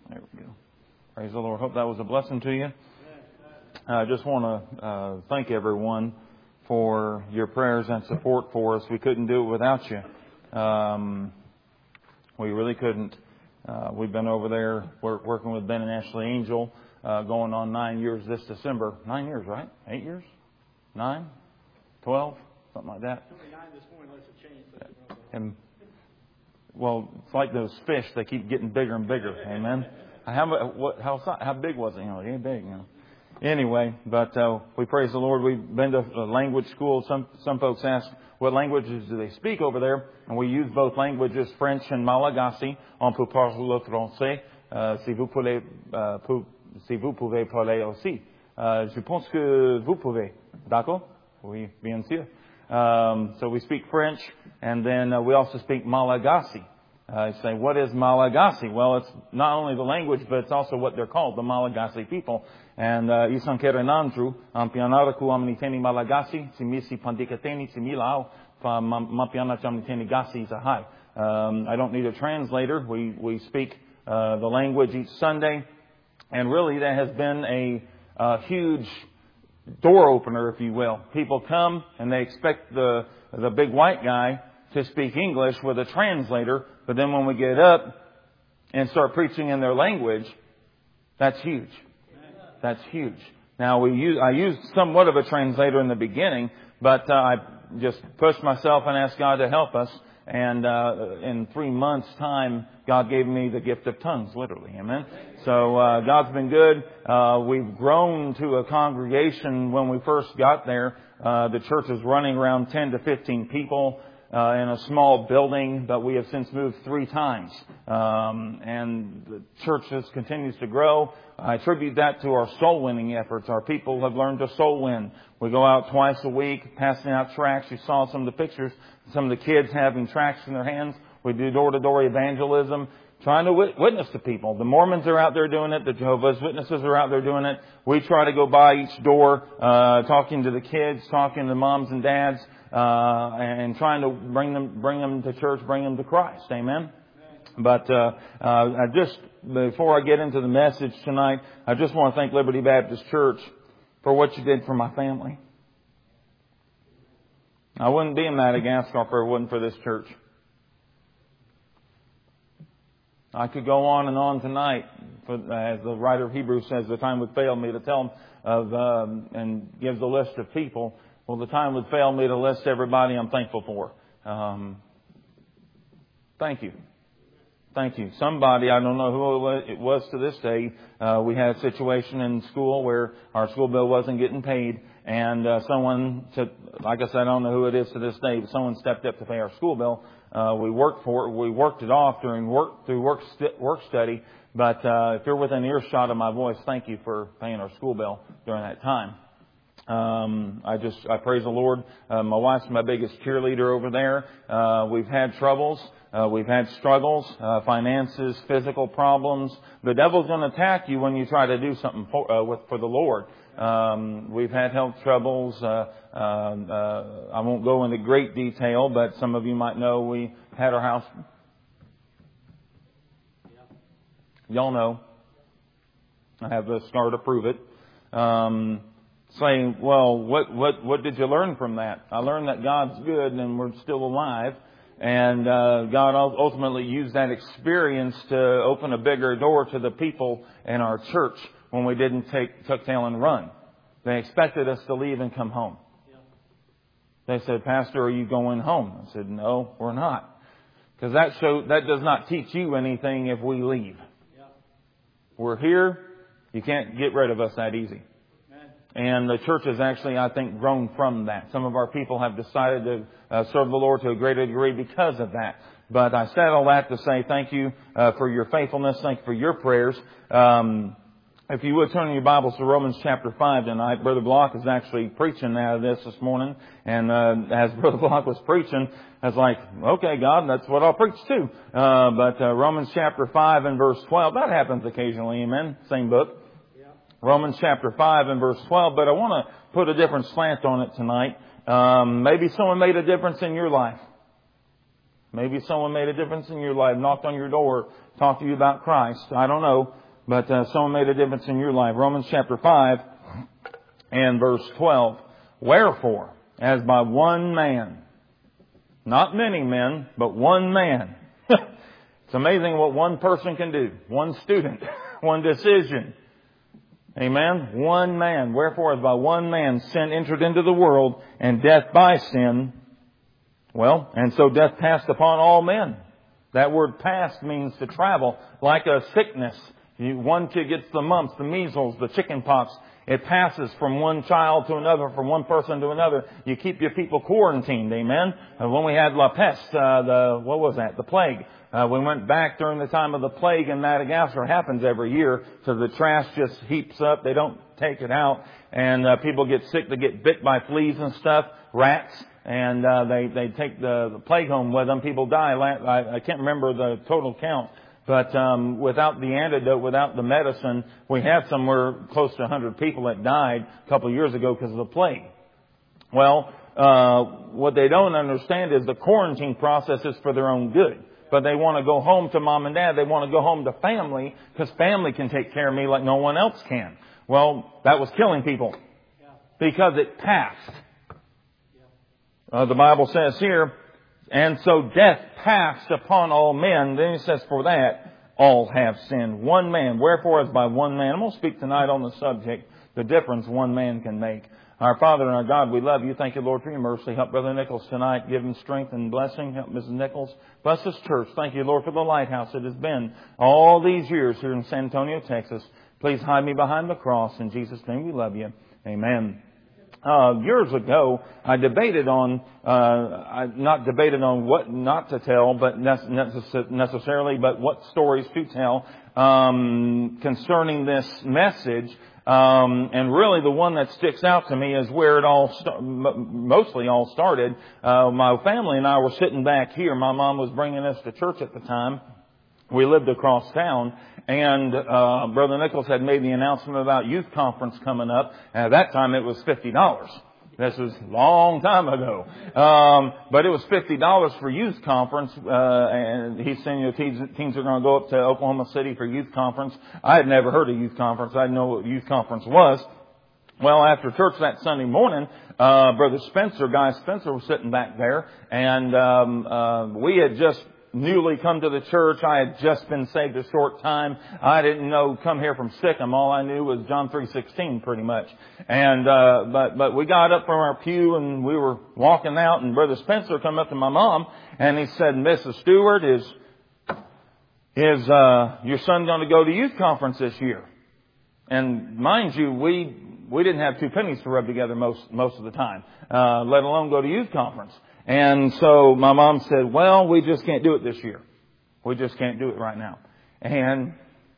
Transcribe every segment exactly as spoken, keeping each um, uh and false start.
There we go. Praise the Lord. Hope that was a blessing to you. I just want to uh, thank everyone for your prayers and support for us. We couldn't do it without you. Um, we really couldn't. Uh, we've been over there work, working with Ben and Ashley Angel, uh, going on nine years this December. Nine years, right? Eight years? Nine? Twelve? Something like that. Nine this morning, unless it changed. And, well, it's like those fish. They keep getting bigger and bigger. Amen. How what? How how big was it? You know, it ain't big. You know. Anyway, but uh, we praise the Lord. We've been to a language school. Some some folks ask what languages do they speak over there, and we use both languages, French and Malagasy. On peut parler le français. Uh, si vous pouvez, uh, pou, si vous pouvez parler aussi. Uh, je pense que vous pouvez. D'accord? Oui, bien sûr. Um, so we speak French, and then uh, we also speak Malagasy. Uh, you say, what is Malagasy? Well, it's not only the language, but it's also what they're called, the Malagasy people. And uh, isang kerenandru, ang pianaraku amniteni Malagasy, si misi pandikateni, si milao, pa mapiana chamniteni gasi zahai. Um, I don't need a translator. We, we speak uh, the language each Sunday. And really, that has been a, a huge door opener, if you will. People come and they expect the, the big white guy to speak English with a translator, but then when we get up and start preaching in their language, that's huge. That's huge. Now, we use, I used somewhat of a translator in the beginning, but uh, I just pushed myself and asked God to help us. And uh, in three months' time, God gave me the gift of tongues, literally. Amen. So uh, God's been good. Uh, we've grown to a congregation. When we first got there, uh, the church was running around ten to fifteen people. Uh, in a small building, but we have since moved three times. Um, and the church just continues to grow. I attribute that to our soul winning efforts. Our people have learned to soul win. We go out twice a week passing out tracts. You saw some of the pictures, some of the kids having tracts in their hands. We do door-to-door evangelism, trying to witness to people. The Mormons are out there doing it. The Jehovah's Witnesses are out there doing it. We try to go by each door, uh, talking to the kids, talking to moms and dads, uh, and trying to bring them, bring them to church, bring them to Christ. Amen. But, uh, uh, I just, before I get into the message tonight, I just want to thank Liberty Baptist Church for what you did for my family. I wouldn't be in Madagascar if it wasn't for this church. I could go on and on tonight, for, as the writer of Hebrews says, the time would fail me to tell them of, um, and gives a list of people. Well, the time would fail me to list everybody I'm thankful for. Um, thank you. Thank you. Somebody, I don't know who it was to this day, uh, we had a situation in school where our school bill wasn't getting paid. And uh, someone, to, like I said, I don't know who it is to this day, but someone stepped up to pay our school bill. Uh, we worked for it. We worked it off during work, through work, st- work study. But uh, if you're within earshot of my voice, thank you for paying our school bill during that time. Um, I just, I praise the Lord. Uh, my wife's my biggest cheerleader over there. Uh, we've had troubles. Uh, we've had struggles, uh, finances, physical problems. The devil's going to attack you when you try to do something for, uh, with, for the Lord. Um, we've had health troubles. Uh, uh, uh, I won't go into great detail, but some of you might know we had our house. Y'all know. I have a scar to prove it. Um, saying, well, what, what, what did you learn from that? I learned that God's good and we're still alive. And uh, God ultimately used that experience to open a bigger door to the people in our church when we didn't take tuck tail and run. They expected us to leave and come home. They said, Pastor, are you going home? I said, no, we're not. Because that show, that does not teach you anything if we leave. We're here. You can't get rid of us that easy. And the church has actually, I think, grown from that. Some of our people have decided to uh, serve the Lord to a greater degree because of that. But I said all that to say thank you uh, for your faithfulness. Thank you for your prayers. Um, if you would turn in your Bibles to Romans chapter five tonight. Brother Block is actually preaching out of this this morning. And uh, as Brother Block was preaching, I was like, okay, God, that's what I'll preach too. Uh, but uh, Romans chapter five and verse twelve, that happens occasionally, amen? Same book. Romans chapter five and verse twelve, but I want to put a different slant on it tonight. Um, maybe someone made a difference in your life. Maybe someone made a difference in your life, knocked on your door, talked to you about Christ. I don't know. But uh, someone made a difference in your life. Romans chapter five and verse twelve. Wherefore, as by one man, not many men, but one man. It's amazing what one person can do. One student, one decision. Amen. One man. Wherefore, as by one man sin entered into the world, and death by sin. Well, and so death passed upon all men. That word passed means to travel, like a sickness. You, one kid gets the mumps, the measles, the chicken pox. It passes from one child to another, from one person to another. You keep your people quarantined, amen? And when we had La Peste, uh, the, what was that? The plague. Uh, we went back during the time of the plague in Madagascar. It happens every year. So the trash just heaps up. They don't take it out. And uh, people get sick. They get bit by fleas and stuff, rats. And uh, they, they take the, the plague home with them. People die. I, I can't remember the total count. But um, without the antidote, without the medicine, we had somewhere close to one hundred people that died a couple of years ago because of the plague. Well, uh, what they don't understand is the quarantine process is for their own good. But they want to go home to mom and dad. They want to go home to family because family can take care of me like no one else can. Well, that was killing people because it passed. Uh, the Bible says here, and so death passed upon all men. Then it says, for that all have sinned. One man. Wherefore, as by one man. I'm going to speak tonight on the subject, the difference one man can make. Our Father and our God, we love you. Thank you, Lord, for your mercy. Help Brother Nichols tonight. Give him strength and blessing. Help Missus Nichols. Bless this church. Thank you, Lord, for the lighthouse it has been all these years here in San Antonio, Texas. Please hide me behind the cross. In Jesus' name we love you. Amen. Uh, years ago, I debated on, uh, I not debated on what not to tell, but necess- necessarily, but what stories to tell, um, concerning this message. Um, and really the one that sticks out to me is where it all, st- mostly all started. Uh, my family and I were sitting back here. My mom was bringing us to church at the time. We lived across town, and uh Brother Nichols had made the announcement about youth conference coming up. At that time, it was fifty dollars. This was a long time ago. Um But it was fifty dollars for youth conference, uh and he's saying, you know, teens, teens are going to go up to Oklahoma City for youth conference. I had never heard of youth conference. I didn't know what youth conference was. Well, after church that Sunday morning, uh Brother Spencer, Guy Spencer, was sitting back there, and um uh we had just newly come to the church. I had just been saved a short time. I didn't know come here from Sikkim. All I knew was John three sixteen pretty much. And, uh, but, but we got up from our pew and we were walking out, and Brother Spencer come up to my mom and he said, Missus Stewart, is, is, uh, your son going to go to youth conference this year? And mind you, we, we didn't have two pennies to rub together most, most of the time, uh, let alone go to youth conference. And so my mom said, well, we just can't do it this year. We just can't do it right now. And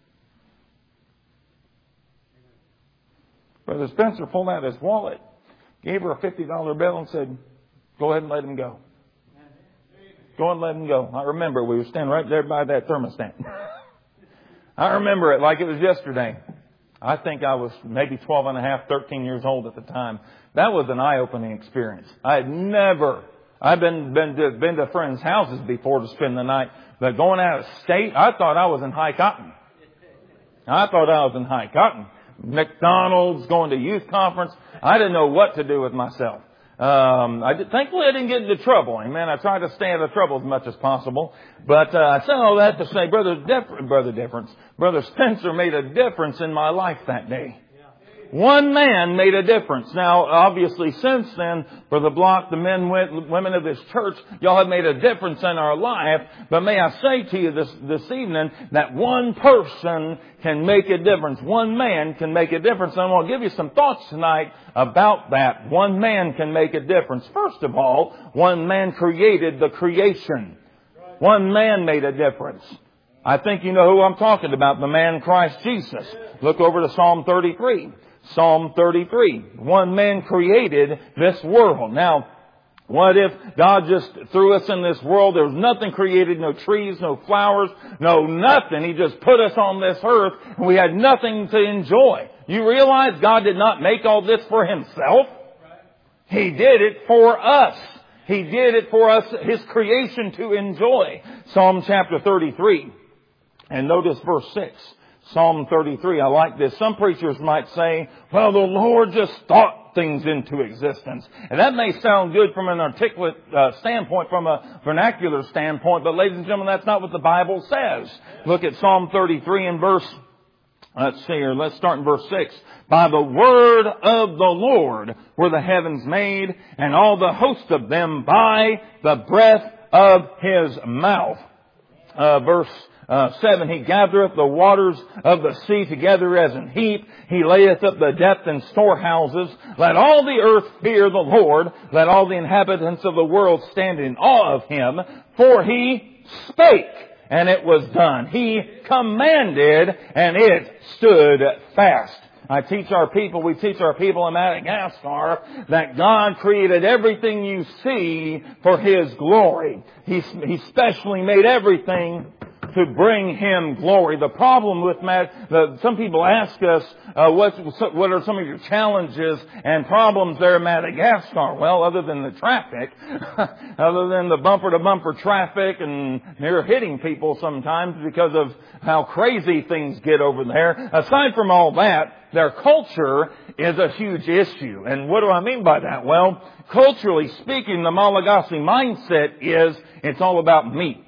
Brother Spencer pulled out his wallet, gave her a fifty dollar bill and said, go ahead and let him go. Go and let him go. I remember we were standing right there by that thermostat. I remember it like it was yesterday. I think I was maybe twelve and a half, thirteen years old at the time. That was an eye-opening experience. I had never... I've been, been to, been to friends' houses before to spend the night, but going out of state, I thought I was in high cotton. I thought I was in high cotton. McDonald's, going to youth conference. I didn't know what to do with myself. Um, I did, thankfully I didn't get into trouble. Amen. I tried to stay out of trouble as much as possible. But, uh, I said all that to say, brother, dif- brother difference, Brother Spencer made a difference in my life that day. One man made a difference. Now, obviously, since then, Brother Block, the men, women of this church, y'all have made a difference in our life. But may I say to you this, this evening that one person can make a difference. One man can make a difference. And I want to give you some thoughts tonight about that. One man can make a difference. First of all, one man created the creation. One man made a difference. I think you know who I'm talking about, the man Christ Jesus. Look over to Psalm thirty-three. Psalm thirty-three. One man created this world. Now, what if God just threw us in this world? There was nothing created, no trees, no flowers, no nothing. He just put us on this earth and we had nothing to enjoy. You realize God did not make all this for Himself? He did it for us. He did it for us, His creation, to enjoy. Psalm chapter thirty-three. And notice verse six. Psalm thirty-three. I like this. Some preachers might say, well, the Lord just thought things into existence. And that may sound good from an articulate uh, standpoint, from a vernacular standpoint, but ladies and gentlemen, that's not what the Bible says. Look at Psalm thirty-three and verse, let's see here, let's start in verse six. By the word of the Lord were the heavens made, and all the host of them by the breath of His mouth. Uh, verse Uh, seven, He gathereth the waters of the sea together as an heap. He layeth up the depth in storehouses. Let all the earth fear the Lord. Let all the inhabitants of the world stand in awe of Him. For He spake, and it was done. He commanded, and it stood fast. I teach our people, we teach our people in Madagascar that God created everything you see for His glory. He, he specially made everything to bring Him glory. The problem with Mad, the, some people ask us, uh, what, what are some of your challenges and problems there in Madagascar? Well, other than the traffic, other than the bumper-to-bumper traffic and near hitting people sometimes because of how crazy things get over there. Aside from all that, their culture is a huge issue. And what do I mean by that? Well, culturally speaking, the Malagasy mindset is it's all about me.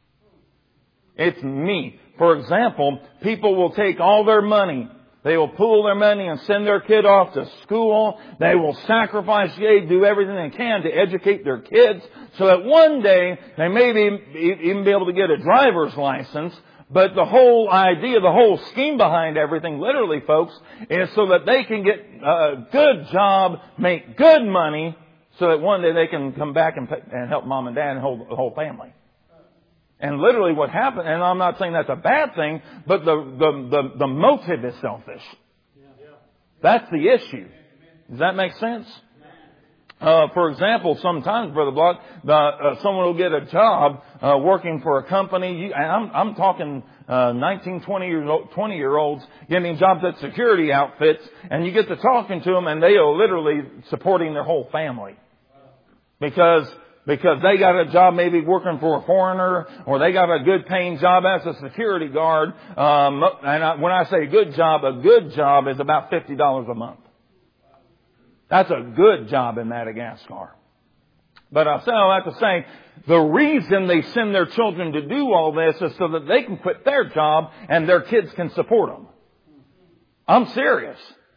It's me. For example, people will take all their money. They will pool their money and send their kid off to school. They will sacrifice, yea, do everything they can to educate their kids so that one day they may be, even be able to get a driver's license. But the whole idea, the whole scheme behind everything, literally, folks, is so that they can get a good job, make good money, so that one day they can come back and, and help mom and dad and hold the whole family. And literally what happened, and I'm not saying that's a bad thing, but the, the, the, the motive is selfish. That's the issue. Does that make sense? Uh, for example, sometimes, Brother Block, the, uh, someone will get a job, uh, working for a company, you, and I'm, I'm talking, uh, nineteen, twenty years old, twenty year olds getting jobs at security outfits, and you get to talking to them and they are literally supporting their whole family. Because Because they got a job maybe working for a foreigner, or they got a good paying job as a security guard. Um, and I, when I say good job, a good job is about fifty dollars a month. That's a good job in Madagascar. But I say all that to say, the reason they send their children to do all this is so that they can quit their job and their kids can support them. I'm serious.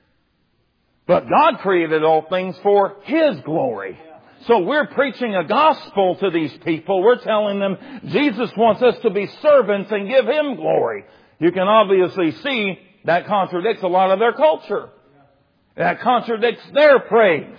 But God created all things for His glory. So we're preaching a gospel to these people. We're telling them Jesus wants us to be servants and give Him glory. You can obviously see that contradicts a lot of their culture. That contradicts their praise.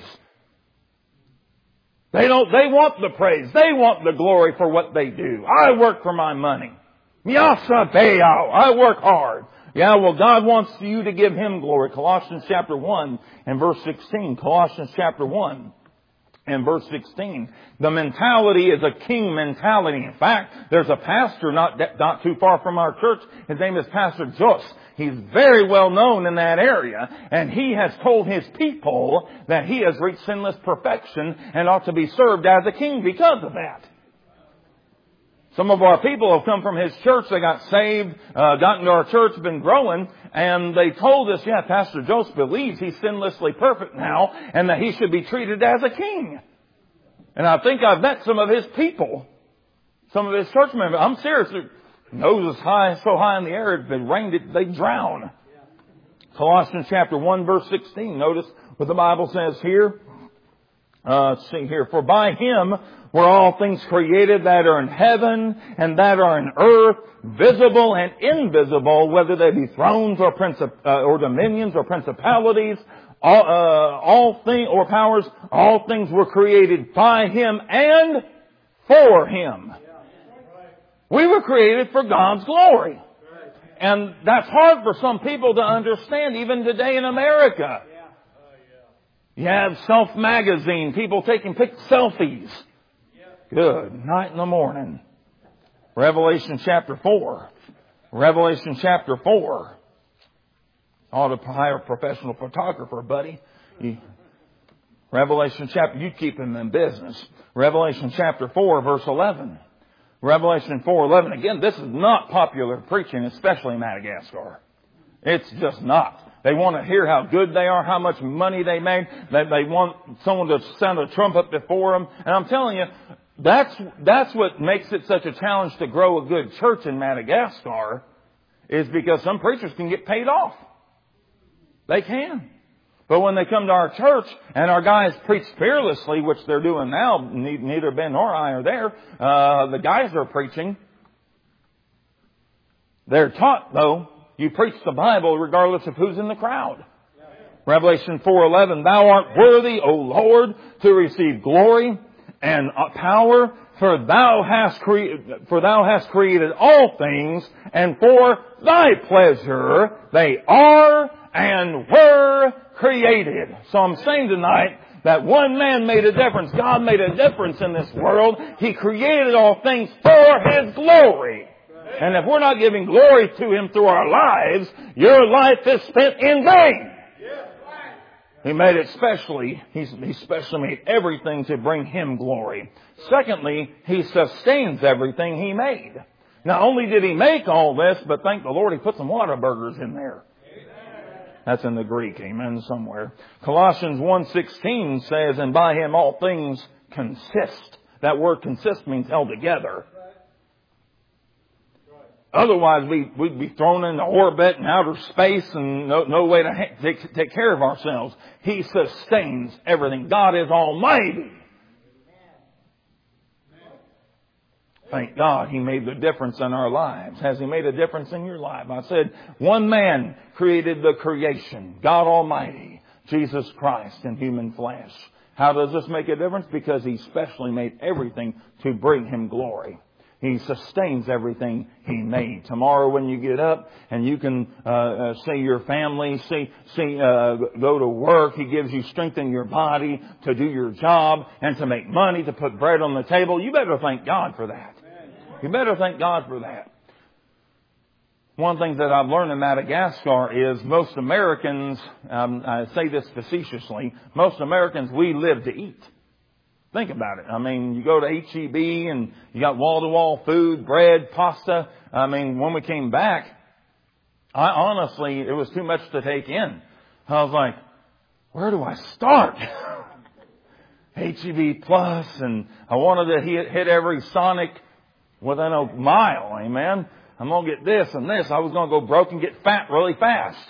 They don't, they want the praise. They want the glory for what they do. I work for my money. Miasa Beao. I work hard. Yeah, well, God wants you to give Him glory. Colossians chapter one and verse sixteen. Colossians chapter one. And verse sixteen, the mentality is a king mentality. In fact, there's a pastor not not too far from our church. His name is Pastor Jos. He's very well known in that area. And he has told his people that he has reached sinless perfection and ought to be served as a king because of that. Some of our people have come from his church. They got saved, uh, got into our church, been growing, and they told us, yeah, Pastor Joseph believes he's sinlessly perfect now and that he should be treated as a king. And I think I've met some of his people, some of his church members. I'm serious. Their nose is high, so high in the air, if it rained, it, they drown. Colossians chapter one, verse sixteen. Notice what the Bible says here. Uh, let's see here. For by Him were all things created that are in heaven and that are in earth, visible and invisible, whether they be thrones or princip- uh, or dominions or principalities, all, uh, all things or powers. All things were created by Him and for Him. We were created for God's glory. And that's hard for some people to understand, even today in America. You have Self Magazine, people taking pic selfies. Good night in the morning. Revelation chapter four. Revelation chapter four. Ought to hire a professional photographer, buddy. You, Revelation chapter, you keep him in business. Revelation chapter four, verse eleven. Revelation four eleven. Again, this is not popular preaching, especially in Madagascar. It's just not. They want to hear how good they are, how much money they made. They, they want someone to sound a trumpet before them. And I'm telling you, that's, that's what makes it such a challenge to grow a good church in Madagascar, is because some preachers can get paid off. They can. But when they come to our church and our guys preach fearlessly, which they're doing now, neither Ben nor I are there, uh, the guys are preaching. They're taught, though, you preach the Bible regardless of who's in the crowd. Revelation four eleven, Thou art worthy, O Lord, to receive glory and power, for thou hast cre- for thou hast created all things, and for thy pleasure they are and were created. So I'm saying tonight that one man made a difference. God made a difference in this world. He created all things for His glory. And if we're not giving glory to Him through our lives, your life is spent in vain. He made it specially, He's, He specially made everything to bring Him glory. Secondly, He sustains everything He made. Not only did He make all this, but thank the Lord He put some Whataburgers in there. That's in the Greek, amen, somewhere. Colossians one sixteen says, And by Him all things consist. That word consist means held together. Otherwise, we, we'd be thrown into orbit and outer space and no, no way to ha- take, take care of ourselves. He sustains everything. God is almighty. Thank God He made the difference in our lives. Has He made a difference in your life? I said, one man created the creation, God Almighty, Jesus Christ in human flesh. How does this make a difference? Because He specially made everything to bring Him glory. He sustains everything He made. Tomorrow when you get up and you can uh, uh, see your family, see, see uh, go to work, He gives you strength in your body to do your job and to make money, to put bread on the table. You better thank God for that. You better thank God for that. One thing that I've learned in Madagascar is most Americans, um, I say this facetiously, most Americans, we live to eat. Think about it. I mean, you go to H E B and you got wall-to-wall food, bread, pasta. I mean, when we came back, I honestly, it was too much to take in. I was like, where do I start? H E B Plus, and I wanted to hit, hit every Sonic within a mile. Amen. I'm going to get this and this. I was going to go broke and get fat really fast.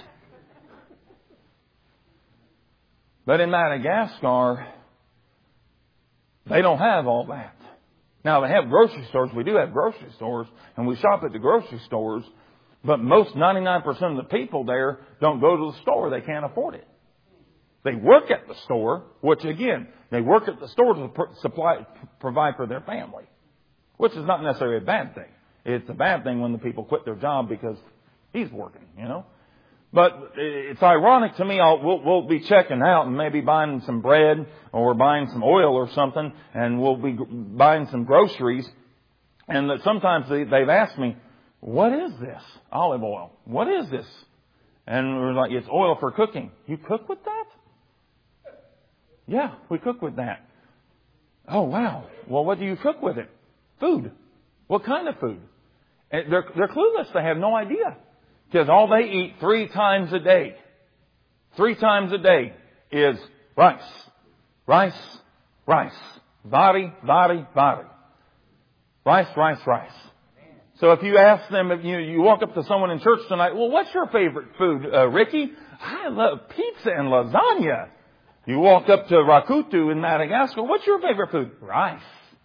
But in Madagascar, they don't have all that. Now, they have grocery stores. We do have grocery stores, and we shop at the grocery stores. But most ninety-nine percent of the people there don't go to the store. They can't afford it. They work at the store, which, again, they work at the store to supply, provide for their family, which is not necessarily a bad thing. It's a bad thing when the people quit their job because he's working, you know. But it's ironic to me. I'll, we'll, we'll be checking out and maybe buying some bread or buying some oil or something, and we'll be buying some groceries. And that sometimes they, they've asked me, "What is this olive oil? What is this?" And we're like, "It's oil for cooking." You cook with that? Yeah, we cook with that. Oh wow! Well, what do you cook with it? Food. What kind of food? And they're they're clueless. They have no idea. Because all they eat three times a day, three times a day is rice, rice, rice, body, body, body, rice, rice, rice. So if you ask them, if you you walk up to someone in church tonight, well, what's your favorite food, uh, Ricky? I love pizza and lasagna. You walk up to Rakutu in Madagascar, what's your favorite food? Rice.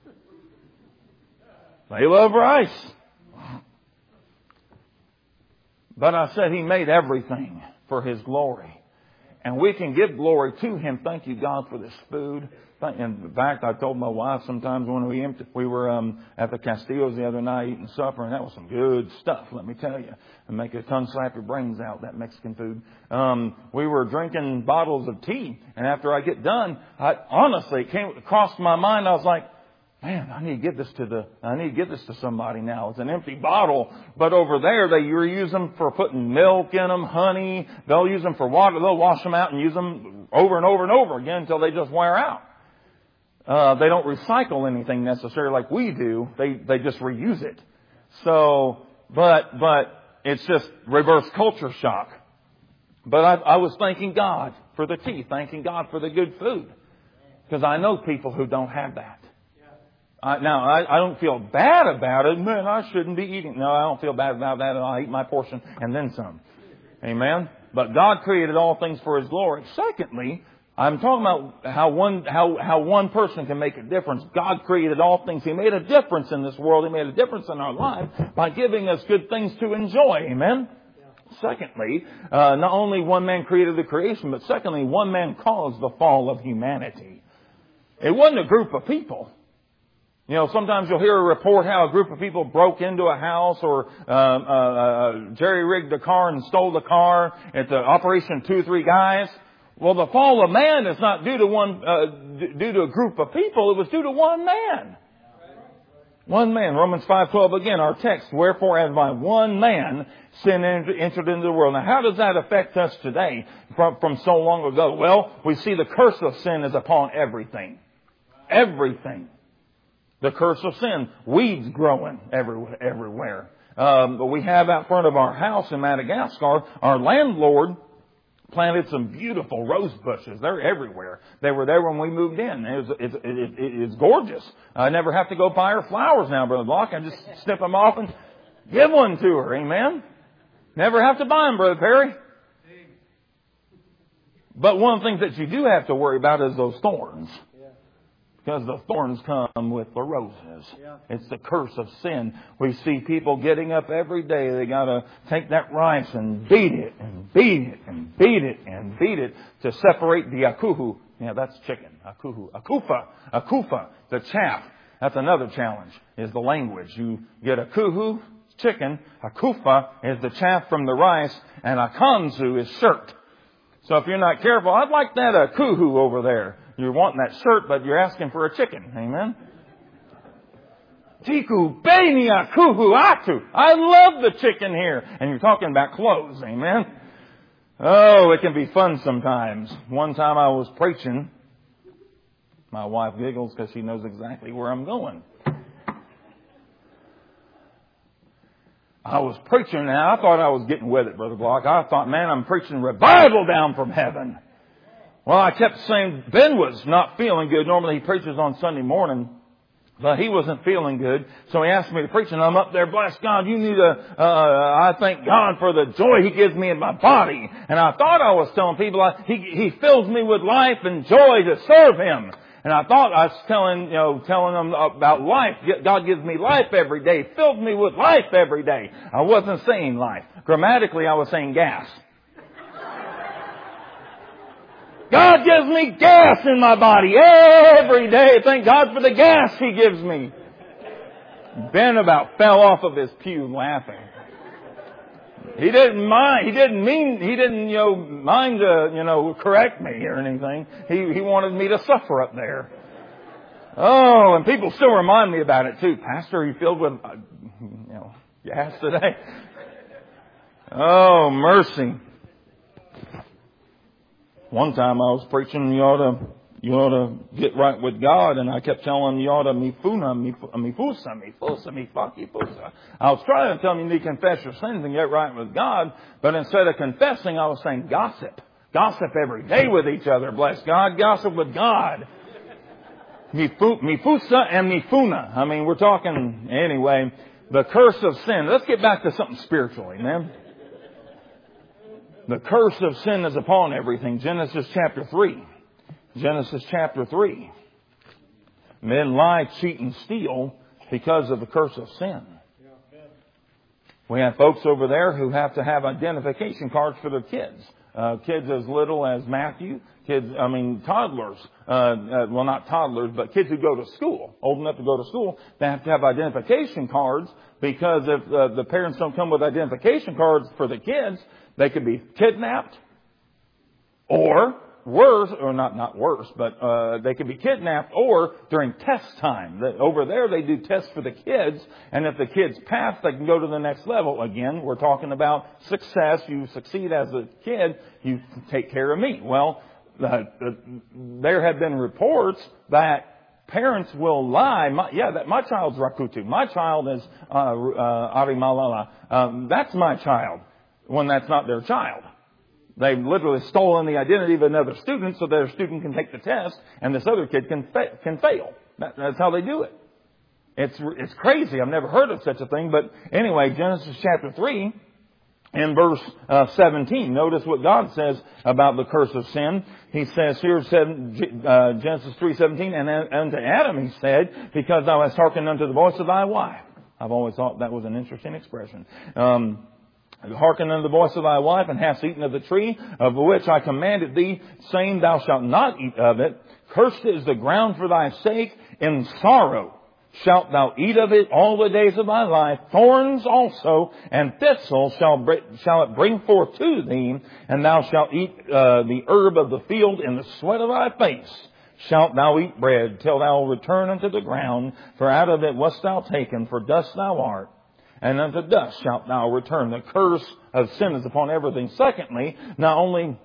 They love rice. But I said He made everything for His glory. And we can give glory to Him. Thank you, God, for this food. In fact, I told my wife sometimes when we empty, we were um, at the Castillos the other night eating supper, and that was some good stuff, let me tell you. And make your tongue slap your brains out, that Mexican food. Um, we were drinking bottles of tea. And after I get done, I, honestly, it came across my mind, I was like, Man, I need to get this to the, I need to get this to somebody now. It's an empty bottle. But over there, they use them for putting milk in them, honey. They'll use them for water. They'll wash them out and use them over and over and over again until they just wear out. Uh, they don't recycle anything necessarily like we do. They, they just reuse it. So, but, but it's just reverse culture shock. But I, I was thanking God for the tea, thanking God for the good food. Because I know people who don't have that. Uh, now, I, I don't feel bad about it. Man, I shouldn't be eating. No, I don't feel bad about that. I'll eat my portion and then some. Amen. But God created all things for His glory. Secondly, I'm talking about how one, how, how one person can make a difference. God created all things. He made a difference in this world. He made a difference in our life by giving us good things to enjoy. Amen. Secondly, uh, not only one man created the creation, but secondly, one man caused the fall of humanity. It wasn't a group of people. You know, sometimes you'll hear a report how a group of people broke into a house or uh, uh, uh, jerry-rigged a car and stole the car. It's an operation two or three guys. Well, the fall of man is not due to one, uh, d- due to a group of people. It was due to one man. One man. Romans five twelve again, our text. Wherefore, as by one man sin entered into the world. Now, how does that affect us today from, from so long ago? Well, we see the curse of sin is upon everything. Everything. The curse of sin. Weeds growing everywhere. everywhere. Um, but we have out front of our house in Madagascar, our landlord planted some beautiful rose bushes. They're everywhere. They were there when we moved in. It was, it's, it, it, it's gorgeous. I never have to go buy her flowers now, Brother Block. I just snip them off and give one to her. Amen. Never have to buy them, Brother Perry. But one of the things that you do have to worry about is those thorns. Because the thorns come with the roses. Yeah. It's the curse of sin. We see people getting up every day. They got to take that rice and beat it and beat it and beat it and beat it to separate the akuhu. Yeah, that's chicken. Akuhu. Akufa. Akufa. The chaff. That's another challenge, is the language. You get akuhu, chicken. Akufa is the chaff from the rice. And akanzu is shirt. So if you're not careful, I'd like that akuhu over there. You're wanting that shirt, but you're asking for a chicken. Amen. Tiku benia kuhu atu. I love the chicken here. And you're talking about clothes. Amen. Oh, it can be fun sometimes. One time I was preaching. My wife giggles because she knows exactly where I'm going. I was preaching, and I thought I was getting with it, Brother Block. I thought, man, I'm preaching revival down from heaven. Well, I kept saying Ben was not feeling good. Normally he preaches on Sunday morning, but he wasn't feeling good. So he asked me to preach, and I'm up there, bless God, you need a, uh, I thank God for the joy He gives me in my body. And I thought I was telling people, I, he, He fills me with life and joy to serve Him. And I thought I was telling, you know, telling them about life. God gives me life every day, fills me with life every day. I wasn't saying life. Grammatically, I was saying gas. God gives me gas in my body every day. Thank God for the gas He gives me. Ben about fell off of his pew laughing. He didn't mind. He didn't mean. He didn't, you know, mind to, you know, correct me or anything. He he wanted me to suffer up there. Oh, and people still remind me about it too. Pastor, are you filled with, uh, you know, gas today? Oh, mercy. One time I was preaching, you ought to, you ought to get right with God, and I kept telling him, you ought to mifuna, mifusa, mifusa, mifusa. I was trying to tell him you need to confess your sins and get right with God, but instead of confessing, I was saying gossip. Gossip every day with each other, bless God. Gossip with God. Mifusa and mifuna. I mean, we're talking, anyway, the curse of sin. Let's get back to something spiritual, amen? The curse of sin is upon everything. Genesis chapter three. Genesis chapter three. Men lie, cheat, and steal because of the curse of sin. We have folks over there who have to have identification cards for their kids. Uh, kids as little as Matthew. Kids, I mean, toddlers. Uh, uh, well, not toddlers, but kids who go to school, old enough to go to school. They have to have identification cards because if uh, the parents don't come with identification cards for the kids, they could be kidnapped or worse, or not not worse, but uh, they can be kidnapped, or during test time. Over there, they do tests for the kids, and if the kids pass, they can go to the next level. Again, we're talking about success. You succeed as a kid, you take care of me. Well, uh, there have been reports that parents will lie. My, yeah, that my child's Rakutu. My child is uh, uh, Arimalala. Um, that's my child, when that's not their child. They've literally stolen the identity of another student so their student can take the test and this other kid can fa- can fail. That, that's how they do it. It's it's crazy. I've never heard of such a thing. But anyway, Genesis chapter three, in verse uh, seventeen, notice what God says about the curse of sin. He says here, seven, uh, Genesis three seventeen, and unto Adam he said, because thou hast hearkened unto the voice of thy wife. I've always thought that was an interesting expression. Um, Hearken unto the voice of thy wife, and hast eaten of the tree of which I commanded thee, saying, thou shalt not eat of it. Cursed is the ground for thy sake. In sorrow shalt thou eat of it all the days of thy life. Thorns also and thistles shall, shall it bring forth to thee, and thou shalt eat uh, the herb of the field in the sweat of thy face. Shalt thou eat bread till thou return unto the ground, for out of it wast thou taken, for dust thou art. And unto dust shalt thou return. The curse of sin is upon everything. Secondly, not only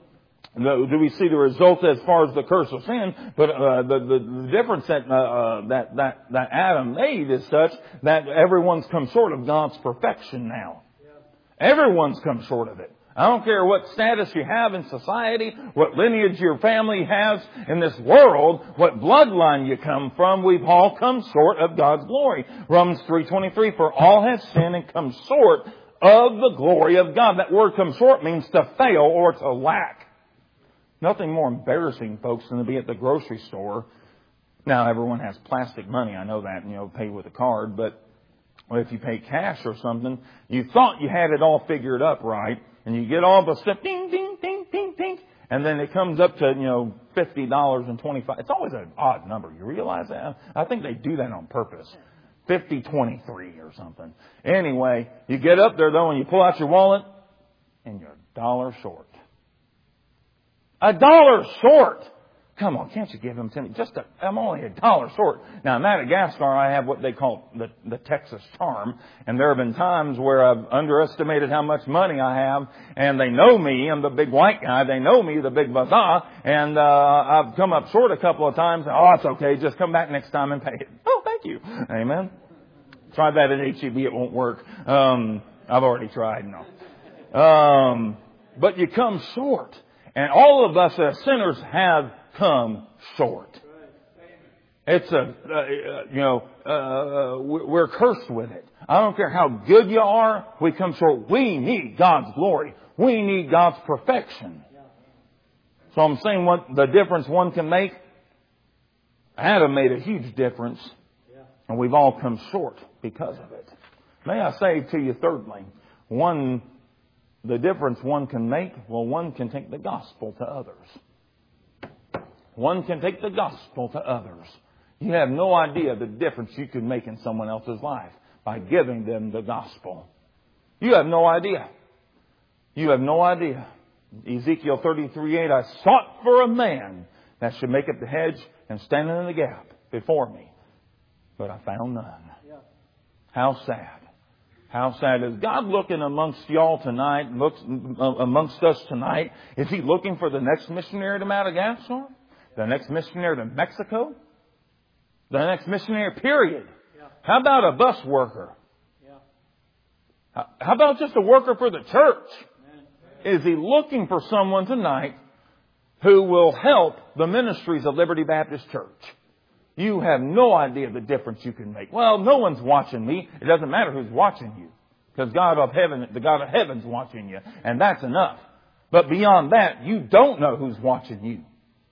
do we see the result as far as the curse of sin, but uh, the, the, the difference that, uh, uh, that that that Adam made is such that everyone's come short of God's perfection now. Everyone's come short of it. I don't care what status you have in society, what lineage your family has in this world, what bloodline you come from, we've all come short of God's glory. Romans three twenty-three, for all have sinned and come short of the glory of God. That word come short means to fail or to lack. Nothing more embarrassing, folks, than to be at the grocery store. Now, everyone has plastic money. I know that, you know, pay with a card, but well, if you pay cash or something, you thought you had it all figured up right. And you get all the stuff, ding, ding, ding, ding, ding. And then it comes up to, you know, fifty dollars and twenty-five. It's always an odd number. You realize that? I think they do that on purpose. fifty twenty-three or something. Anyway, you get up there, though, and you pull out your wallet, and you're a dollar short. A dollar short! Come on, can't you give them to me? Just a, I'm only a dollar short. Now, in Madagascar, I have what they call the, the Texas charm. And there have been times where I've underestimated how much money I have. And they know me. I'm the big white guy. They know me, the big bazaar. And uh, I've come up short a couple of times. Oh, it's okay. Just come back next time and pay it. Oh, thank you. Amen. Try that at H E B. It won't work. Um, I've already tried. No. Um, but you come short. And all of us as sinners have come short. It's a, uh, you know, uh, we're cursed with it. I don't care how good you are, we come short. We need God's glory. We need God's perfection. So I'm saying what the difference one can make. Adam made a huge difference, and we've all come short because of it. May I say to you thirdly, one, the difference one can make, well, one can take the gospel to others. One can take the gospel to others. You have no idea the difference you can make in someone else's life by giving them the gospel. You have no idea. You have no idea. Ezekiel thirty-three eight, I sought for a man that should make up the hedge and stand in the gap before me, but I found none. Yeah. How sad. How sad is God looking amongst y'all tonight, looks amongst us tonight? Is He looking for the next missionary to Madagascar? The next missionary to Mexico? The next missionary, period. Yeah. How about a bus worker? Yeah. How about just a worker for the church? Amen. Is He looking for someone tonight who will help the ministries of Liberty Baptist Church? You have no idea the difference you can make. Well, no one's watching me. It doesn't matter who's watching you. Because God of heaven, the God of heaven's watching you. And that's enough. But beyond that, you don't know who's watching you.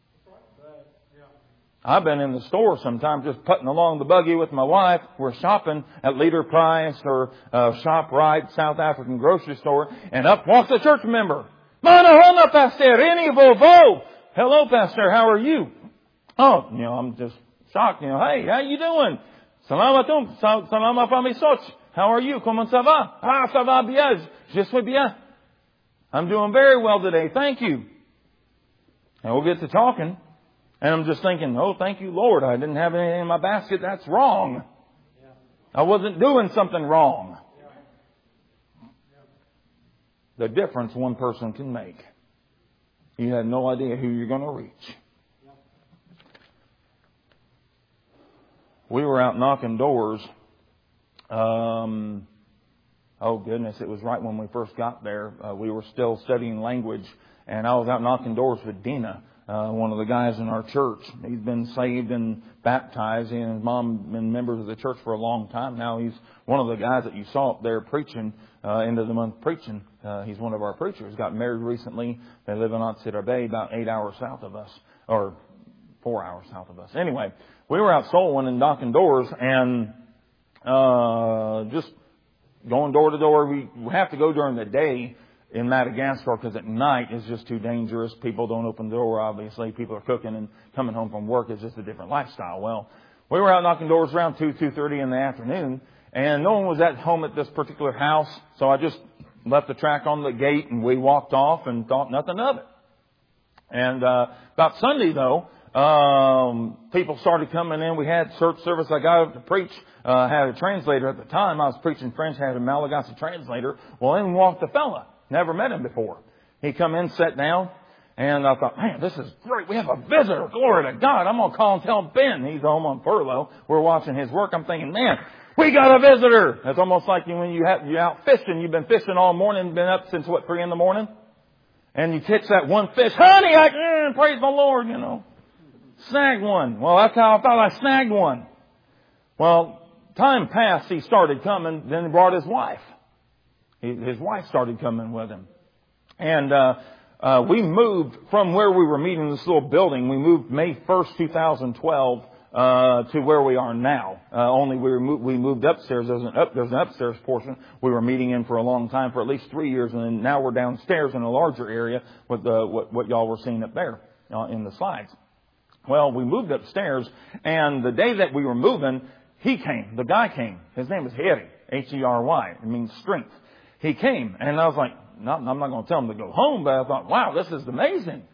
I've been in the store sometimes just putting along the buggy with my wife. We're shopping at Leader Price or uh, ShopRite, South African grocery store. And up walks a church member. Manahona, Pastor, Rini Vovo. Hello, Pastor, how are you? Oh, you know, I'm just shocked. You know, hey, how you doing? Salamatum, salama famisoch. How are you? Comment ça va? Ah, ça va bien. Je suis bien. I'm doing very well today. Thank you. And we'll get to talking. And I'm just thinking, oh, thank you, Lord. I didn't have anything in my basket. That's wrong. I wasn't doing something wrong. The difference one person can make. You have no idea who you're going to reach. We were out knocking doors. Um, oh, goodness, it was right when we first got there. Uh, we were still studying language. And I was out knocking doors with Dina, uh, one of the guys in our church. He's been saved and baptized. He and his mom have been members of the church for a long time now. He's one of the guys that you saw up there preaching, uh, end of the month preaching. Uh, he's one of our preachers. Got married recently. They live in Otsida Bay, about eight hours south of us, or four hours south of us. Anyway, we were out soul winning and knocking doors and, uh, just going door to door. We have to go during the day in Madagascar because at night it's just too dangerous. People don't open the door, obviously. People are cooking and coming home from work. It's just a different lifestyle. Well, we were out knocking doors around two, two thirty in the afternoon, and no one was at home at this particular house. So I just left the track on the gate and we walked off and thought nothing of it. And uh about Sunday, though, um people started coming in. We had church service. I got up to preach. Uh, I had a translator at the time. I was preaching French, had a Malagasy translator. Well, in walked a fella. Never met him before. He come in, sat down, and I thought, man, this is great. We have a visitor. Glory to God. I'm going to call and tell Ben. He's home on furlough. We're watching his work. I'm thinking, man, we got a visitor. It's almost like when you have, you're out fishing. You've been fishing all morning, been up since, what, three in the morning? And you catch that one fish. Honey, I, mm, praise the Lord, you know. Snagged one. Well, that's how I thought I snagged one. Well, time passed. He started coming. Then he brought his wife. His wife started coming with him. And uh, uh we moved from where we were meeting in this little building. We moved May first, twenty twelve uh to where we are now. Uh, only we, were mo- we moved upstairs. There's an, up, there's an upstairs portion we were meeting in for a long time, for at least three years. And then now we're downstairs in a larger area with the, what, what y'all were seeing up there uh, in the slides. Well, we moved upstairs, and the day that we were moving, he came. The guy came. His name is Heri, H E R Y. It means strength. He came, and I was like, no, I'm not going to tell him to go home, but I thought, wow, this is amazing.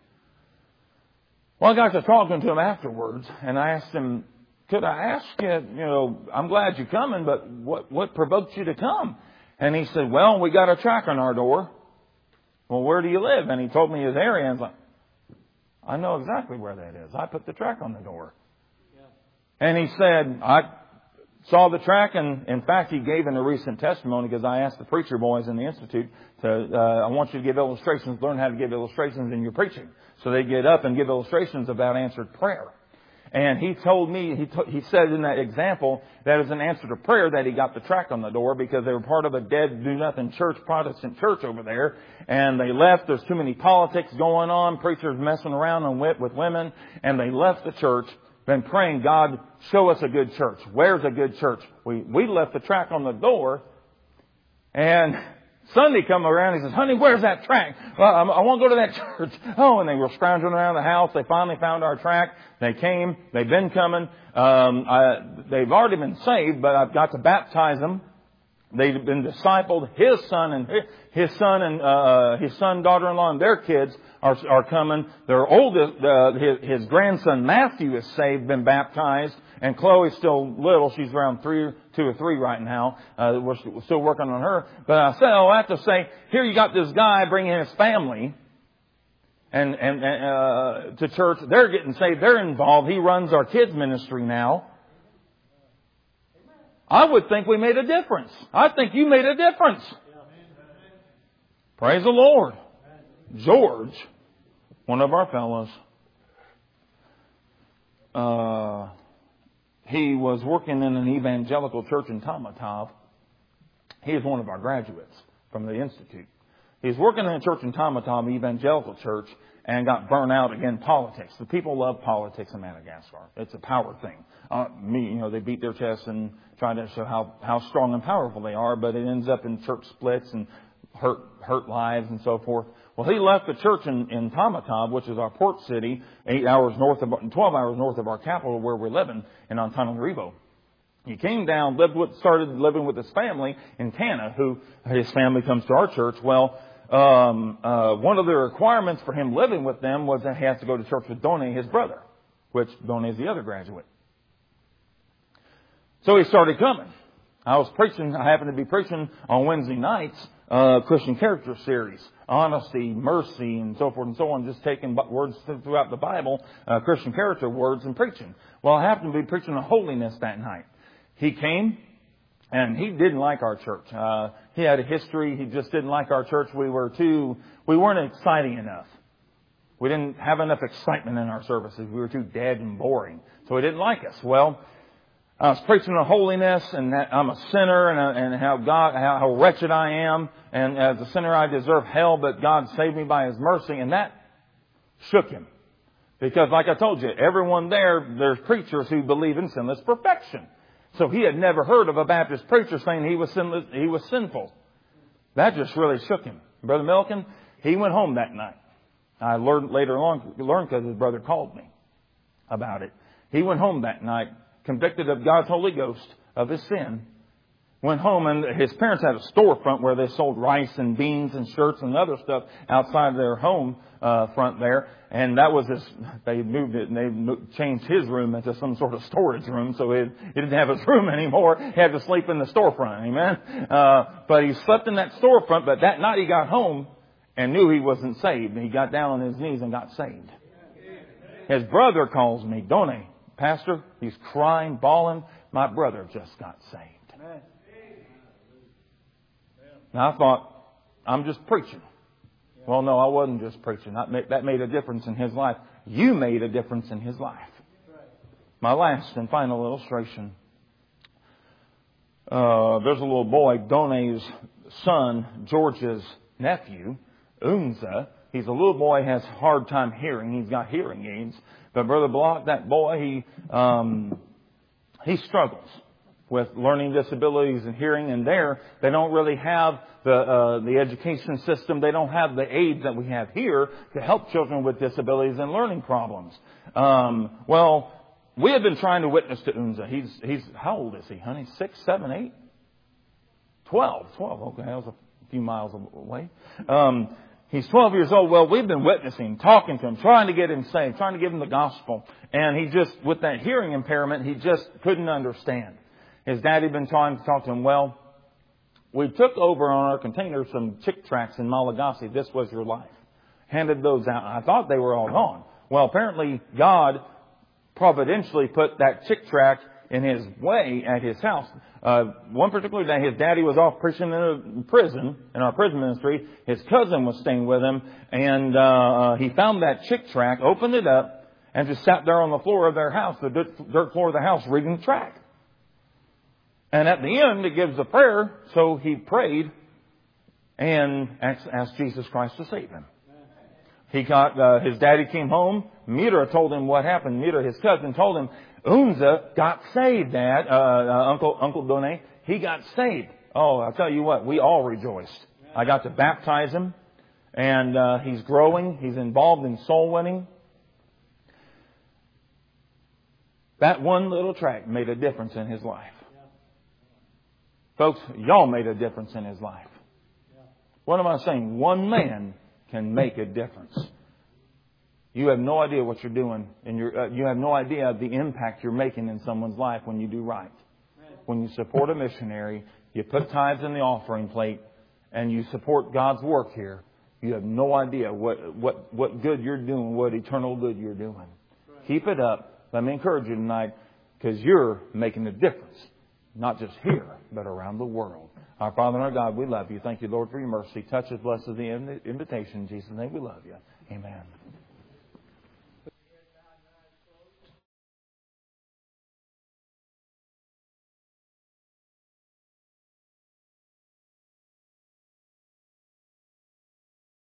Well, I got to talking to him afterwards, and I asked him, could I ask you, you know, I'm glad you're coming, but what, what provoked you to come? And he said, well, we got a track on our door. Well, where do you live? And he told me his area, and I was like, I know exactly where that is. I put the track on the door. Yeah. And he said, I saw the track, and in fact, he gave in a recent testimony, because I asked the preacher boys in the Institute to, uh, I want you to give illustrations, learn how to give illustrations in your preaching. So they get up and give illustrations about answered prayer. And he told me, he t- he said in that example that as an answer to prayer that he got the track on the door because they were part of a dead, do-nothing church, Protestant church over there. And they left. There's too many politics going on, preachers messing around and with, with women. And they left the church, been praying, God, show us a good church. Where's a good church? We, we left the track on the door. And Sunday come around, he says, honey, where's that track? Well, I, I want to go to that church. Oh, and they were scrounging around the house. They finally found our track. They came. They've been coming. Um, I, they've already been saved, but I've got to baptize them. They've been discipled. His son and his son and uh, his son, daughter-in-law, and their kids are are coming. Their oldest, uh, his, his grandson Matthew is saved, been baptized, and Chloe's still little. She's around three, two or three right now. Uh, we're still working on her. But I said, oh, I have to say, here you got this guy bringing his family and and uh, to church. They're getting saved. They're involved. He runs our kids ministry now. I would think we made a difference. I think you made a difference. Praise the Lord. George, one of our fellows, uh, he was working in an evangelical church in Tamatov. He is one of our graduates from the Institute. He's working in a church in Tamatov, evangelical church, and got burnt out again politics. The people love politics in Madagascar. It's a power thing. Uh, me, you know, they beat their chests and try to show how, how strong and powerful they are, but it ends up in church splits and hurt hurt lives and so forth. Well, he left the church in, in Tamatov, which is our port city, eight hours north of, twelve hours north of our capital where we're living in Antananarivo. He came down, lived with, started living with his family in Tana, who his family comes to our church. Well, um, uh, one of the requirements for him living with them was that he has to go to church with Donnie, his brother, which Donnie is the other graduate. So he started coming. I was preaching, I happened to be preaching on Wednesday nights, uh, Christian character series, honesty, mercy, and so forth and so on, just taking words throughout the Bible, uh, Christian character words and preaching. Well, I happened to be preaching on holiness that night. He came, and he didn't like our church. Uh, he had a history, he just didn't like our church. We were too, we weren't exciting enough. We didn't have enough excitement in our services. We were too dead and boring. So he didn't like us. Well, I was preaching on holiness and that I'm a sinner and, and how God, how, how wretched I am. And as a sinner I deserve hell, but God saved me by His mercy. And that shook him. Because like I told you, everyone there, there's preachers who believe in sinless perfection. So he had never heard of a Baptist preacher saying he was sinless, he was sinful. That just really shook him. Brother Milliken, he went home that night. I learned later on, learned because his brother called me about it. He went home that night, convicted of God's Holy Ghost of his sin. Went home, and his parents had a storefront where they sold rice and beans and shirts and other stuff outside their home uh, front there. And that was his, they moved it and they moved, changed his room into some sort of storage room. So he, he didn't have his room anymore. He had to sleep in the storefront. Amen. Uh, but he slept in that storefront. But that night he got home and knew he wasn't saved. And he got down on his knees and got saved. His brother calls me, Donnie, Pastor, he's crying, bawling. My brother just got saved. Now I thought, I'm just preaching. Well, no, I wasn't just preaching. That made a difference in his life. You made a difference in his life. My last and final illustration. Uh, there's a little boy, Donnie's son, George's nephew, Unza. He's a little boy, has a hard time hearing. He's got hearing aids. But Brother Block, that boy, he um, he struggles with learning disabilities and hearing. And there, they don't really have the uh, the education system. They don't have the aids that we have here to help children with disabilities and learning problems. Um, well, we have been trying to witness to Unza. He's he's how old is he, honey? Six, seven, eight, twelve, twelve. Okay, that was a few miles away. Um, He's twelve years old. Well, we've been witnessing, talking to him, trying to get him saved, trying to give him the gospel. And he just, with that hearing impairment, he just couldn't understand. His daddy had been trying to talk to him. Well, we took over on our container some Chick tracts in Malagasy. This was your life. Handed those out. I thought they were all gone. Well, apparently God providentially put that Chick tract in his way at his house. Uh, one particular day, his daddy was off preaching in a prison, in our prison ministry. His cousin was staying with him, and uh, he found that Chick tract, opened it up, and just sat there on the floor of their house, the dirt floor of the house, reading the tract. And at the end, it gives a prayer, so he prayed and asked Jesus Christ to save him. He got, uh, his daddy came home. Mira told him what happened. Mira, his cousin, told him, Unza got saved, Dad, uh, uh, Uncle, Uncle Donnie. He got saved. Oh, I'll tell you what, we all rejoiced. I got to baptize him, and uh, he's growing. He's involved in soul winning. That one little tract made a difference in his life. Folks, y'all made a difference in his life. What am I saying? One man can make a difference. You have no idea what you're doing, and you're, uh, you have no idea the impact you're making in someone's life when you do right. When you support a missionary, you put tithes in the offering plate, and you support God's work here. You have no idea what what what good you're doing, what eternal good you're doing. Keep it up. Let me encourage you tonight, because you're making a difference, not just here, but around the world. Our Father and our God, we love you. Thank you, Lord, for your mercy. Touch us, bless us, the invitation. In Jesus' name, we love you. Amen.